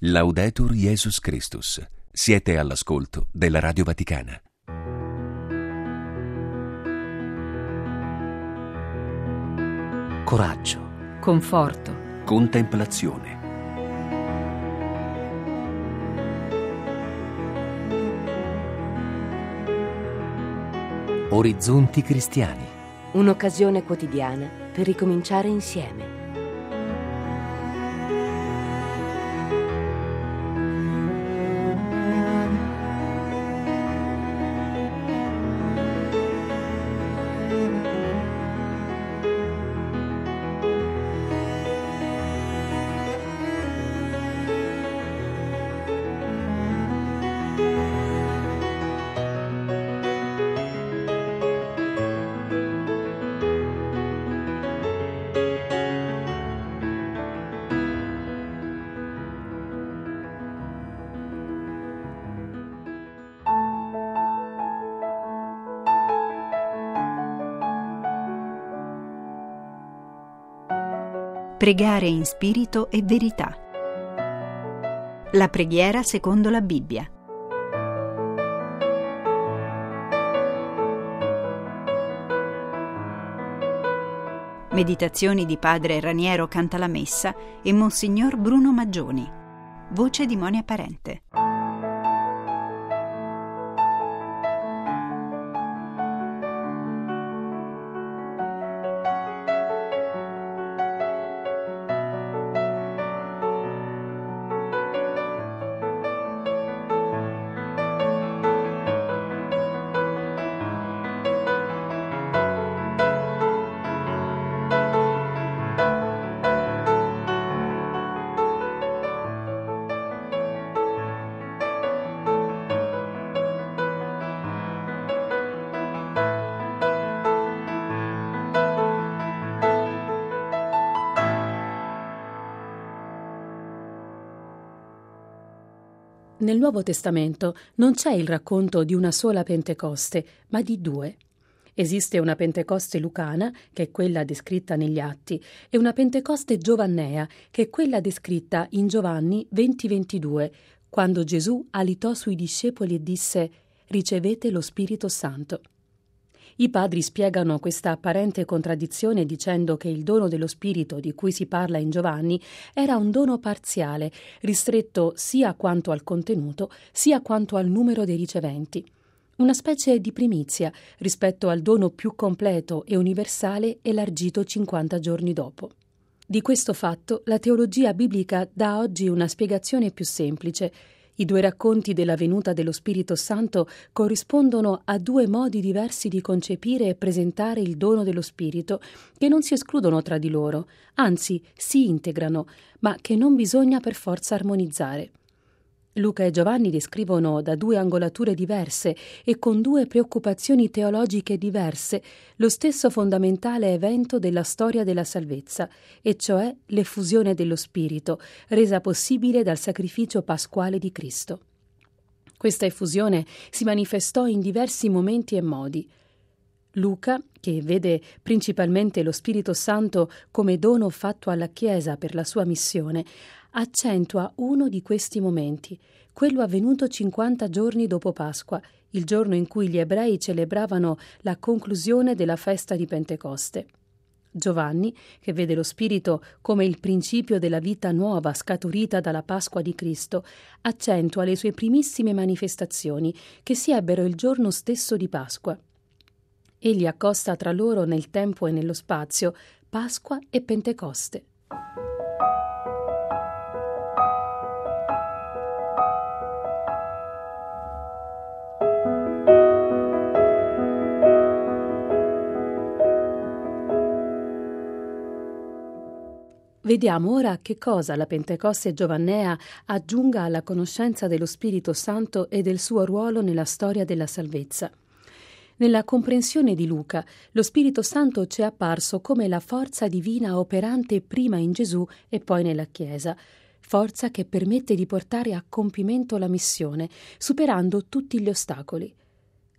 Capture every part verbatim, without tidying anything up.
Laudetur Jesus Christus. Siete all'ascolto della Radio Vaticana. Coraggio, conforto, Contemplazione. orizzonti cristiani. Un'occasione quotidiana per ricominciare insieme. Pregare in spirito e verità. La preghiera secondo la Bibbia. Meditazioni di padre Raniero Cantalamessa e Monsignor Bruno Maggioni. Voce di Monia Parente. Nel Nuovo Testamento non c'è il racconto di una sola Pentecoste, ma di due. Esiste una Pentecoste lucana, che è quella descritta negli Atti, e una Pentecoste giovannea, che è quella descritta in Giovanni venti ventidue, quando Gesù alitò sui discepoli e disse: «Ricevete lo Spirito Santo». I padri spiegano questa apparente contraddizione dicendo che il dono dello Spirito di cui si parla in Giovanni era un dono parziale, ristretto sia quanto al contenuto, sia quanto al numero dei riceventi. Una specie di primizia rispetto al dono più completo e universale elargito cinquanta giorni dopo. Di questo fatto la teologia biblica dà oggi una spiegazione più semplice. I due racconti della venuta dello Spirito Santo corrispondono a due modi diversi di concepire e presentare il dono dello Spirito, che non si escludono tra di loro, anzi si integrano, ma che non bisogna per forza armonizzare. Luca e Giovanni descrivono da due angolature diverse e con due preoccupazioni teologiche diverse lo stesso fondamentale evento della storia della salvezza, e cioè l'effusione dello Spirito, resa possibile dal sacrificio pasquale di Cristo. Questa effusione si manifestò in diversi momenti e modi. Luca, che vede principalmente lo Spirito Santo come dono fatto alla Chiesa per la sua missione, accentua uno di questi momenti, quello avvenuto cinquanta giorni dopo Pasqua, il giorno in cui gli ebrei celebravano la conclusione della festa di Pentecoste. Giovanni, che vede lo Spirito come il principio della vita nuova scaturita dalla Pasqua di Cristo, accentua le sue primissime manifestazioni, che si ebbero il giorno stesso di Pasqua. Egli accosta tra loro nel tempo e nello spazio Pasqua e Pentecoste. Vediamo ora che cosa la Pentecoste giovannea aggiunga alla conoscenza dello Spirito Santo e del suo ruolo nella storia della salvezza. Nella comprensione di Luca, lo Spirito Santo ci è apparso come la forza divina operante prima in Gesù e poi nella Chiesa, forza che permette di portare a compimento la missione, superando tutti gli ostacoli.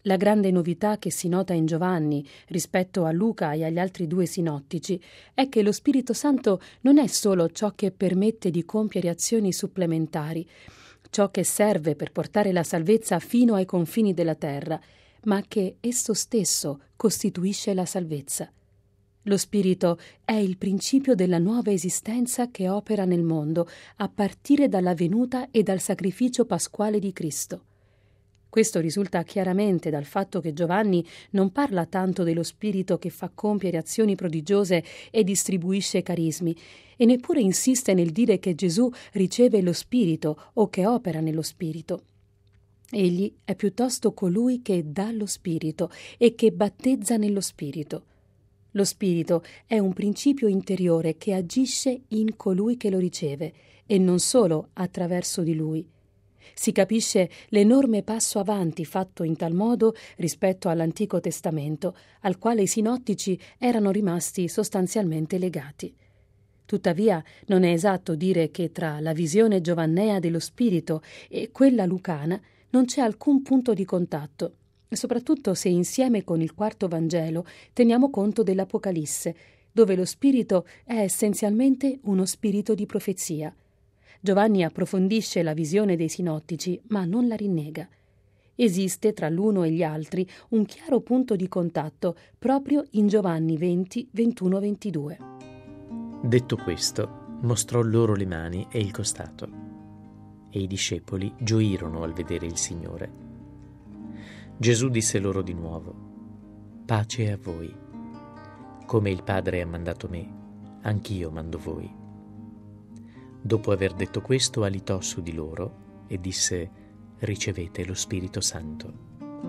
La grande novità che si nota in Giovanni rispetto a Luca e agli altri due sinottici è che lo Spirito Santo non è solo ciò che permette di compiere azioni supplementari, ciò che serve per portare la salvezza fino ai confini della terra, ma che esso stesso costituisce la salvezza. Lo Spirito è il principio della nuova esistenza che opera nel mondo a partire dalla venuta e dal sacrificio pasquale di Cristo. Questo risulta chiaramente dal fatto che Giovanni non parla tanto dello Spirito che fa compiere azioni prodigiose e distribuisce carismi, e neppure insiste nel dire che Gesù riceve lo Spirito o che opera nello Spirito. Egli è piuttosto colui che dà lo Spirito e che battezza nello Spirito. Lo Spirito è un principio interiore che agisce in colui che lo riceve e non solo attraverso di lui. Si capisce l'enorme passo avanti fatto in tal modo rispetto all'Antico Testamento, al quale i sinottici erano rimasti sostanzialmente legati. Tuttavia, non è esatto dire che tra la visione giovannea dello Spirito e quella lucana non c'è alcun punto di contatto, soprattutto se insieme con il quarto Vangelo teniamo conto dell'Apocalisse, dove lo Spirito è essenzialmente uno spirito di profezia. Giovanni approfondisce la visione dei sinottici, ma non la rinnega. Esiste tra l'uno e gli altri un chiaro punto di contatto proprio in Giovanni venti, ventuno ventidue. Detto questo, mostrò loro le mani e il costato, e i discepoli gioirono al vedere il Signore. Gesù disse loro di nuovo: pace a voi. Come il Padre ha mandato me, anch'io mando voi. Dopo aver detto questo, alitò su di loro e disse: ricevete lo Spirito Santo.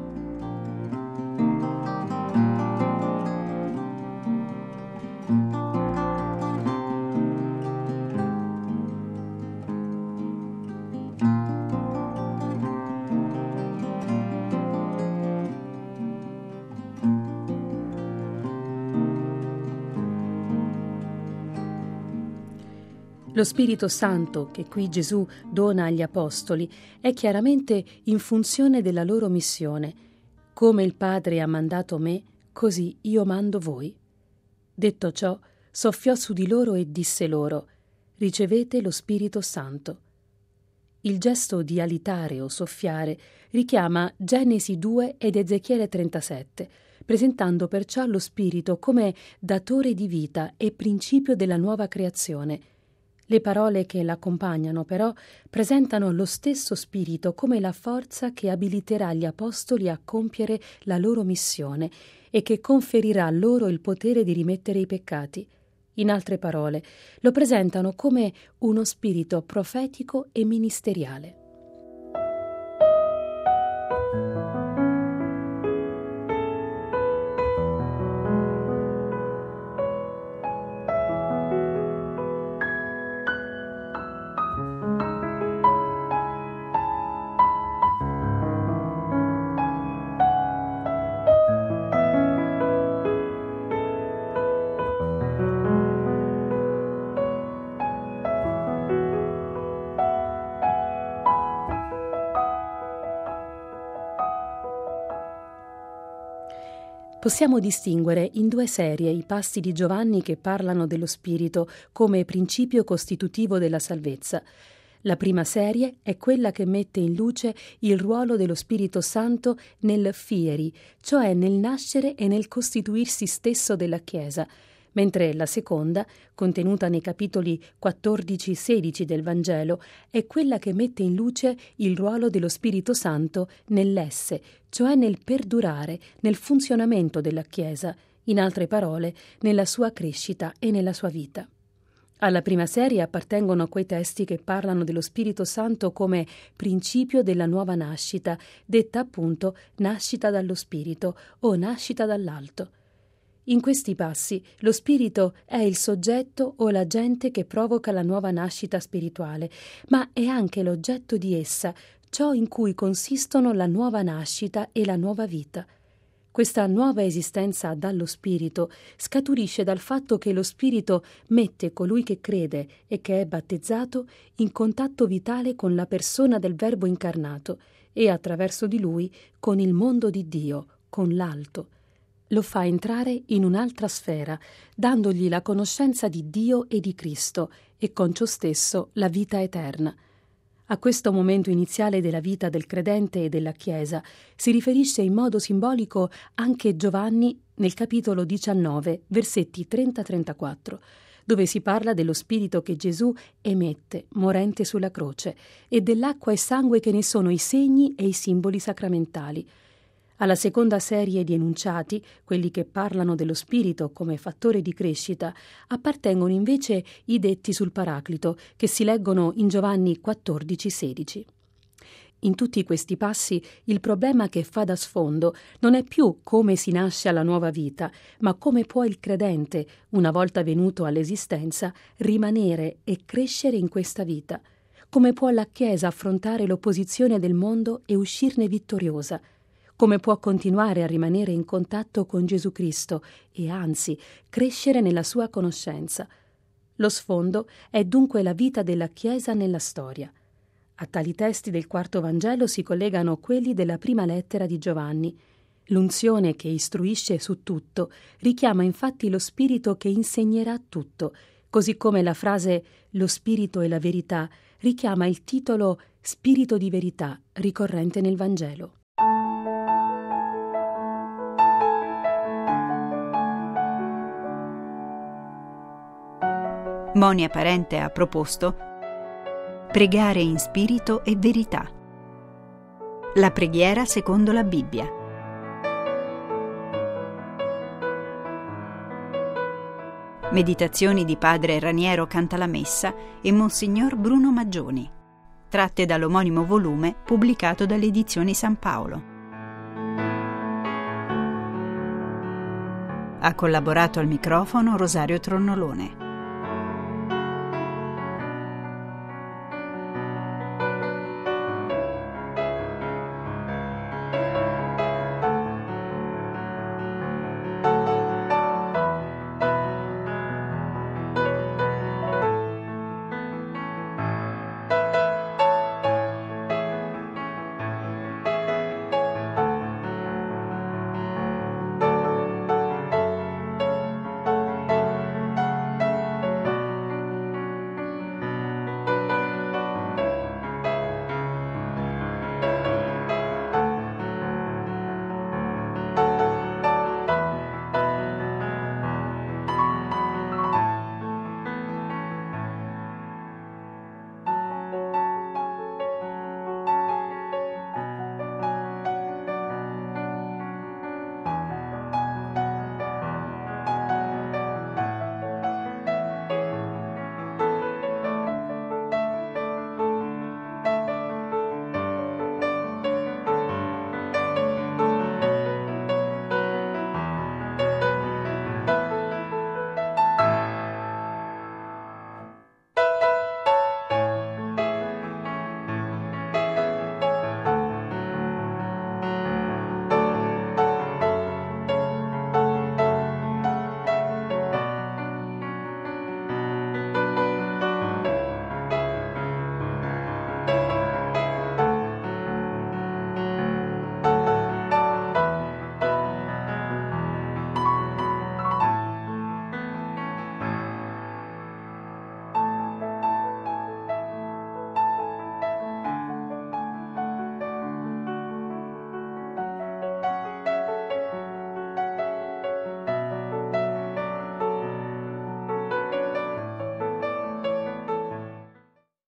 Lo Spirito Santo che qui Gesù dona agli Apostoli è chiaramente in funzione della loro missione. Come il Padre ha mandato me, così io mando voi. Detto ciò, soffiò su di loro e disse loro: ricevete lo Spirito Santo. Il gesto di alitare o soffiare richiama Genesi due ed Ezechiele trentasette, presentando perciò lo Spirito come datore di vita e principio della nuova creazione. Le parole che l'accompagnano, però, presentano lo stesso Spirito come la forza che abiliterà gli Apostoli a compiere la loro missione e che conferirà loro il potere di rimettere i peccati. In altre parole, lo presentano come uno spirito profetico e ministeriale. Possiamo distinguere in due serie i passi di Giovanni che parlano dello Spirito come principio costitutivo della salvezza. La prima serie è quella che mette in luce il ruolo dello Spirito Santo nel fieri, cioè nel nascere e nel costituirsi stesso della Chiesa, mentre la seconda, contenuta nei capitoli quattordici sedici del Vangelo, è quella che mette in luce il ruolo dello Spirito Santo nell'esse, cioè nel perdurare, nel funzionamento della Chiesa, in altre parole, nella sua crescita e nella sua vita. Alla prima serie appartengono quei testi che parlano dello Spirito Santo come principio della nuova nascita, detta appunto nascita dallo Spirito o nascita dall'alto. In questi passi lo Spirito è il soggetto o l'agente che provoca la nuova nascita spirituale, ma è anche l'oggetto di essa, ciò in cui consistono la nuova nascita e la nuova vita. Questa nuova esistenza dallo Spirito scaturisce dal fatto che lo Spirito mette colui che crede e che è battezzato in contatto vitale con la persona del Verbo incarnato e attraverso di lui con il mondo di Dio, con l'alto. Lo fa entrare in un'altra sfera, dandogli la conoscenza di Dio e di Cristo e con ciò stesso la vita eterna. A questo momento iniziale della vita del credente e della Chiesa si riferisce in modo simbolico anche Giovanni nel capitolo diciannove, versetti trenta trentaquattro, dove si parla dello spirito che Gesù emette, morente sulla croce, e dell'acqua e sangue che ne sono i segni e i simboli sacramentali. Alla seconda serie di enunciati, quelli che parlano dello spirito come fattore di crescita, appartengono invece i detti sul Paraclito, che si leggono in Giovanni quattordici sedici. In tutti questi passi il problema che fa da sfondo non è più come si nasce alla nuova vita, ma come può il credente, una volta venuto all'esistenza, rimanere e crescere in questa vita. Come può la Chiesa affrontare l'opposizione del mondo e uscirne vittoriosa. Come può continuare a rimanere in contatto con Gesù Cristo e, anzi, crescere nella sua conoscenza. Lo sfondo è dunque la vita della Chiesa nella storia. A tali testi del quarto Vangelo si collegano quelli della prima lettera di Giovanni. L'unzione che istruisce su tutto richiama infatti lo Spirito che insegnerà tutto, così come la frase «lo Spirito e la verità» richiama il titolo «Spirito di verità» ricorrente nel Vangelo. Monia Parente ha proposto Pregare in spirito e verità. La preghiera secondo la Bibbia. Meditazioni di padre Raniero Cantalamessa e Monsignor Bruno Maggioni, tratte dall'omonimo volume pubblicato dalle Edizioni San Paolo. Ha collaborato al microfono Rosario Tronnolone.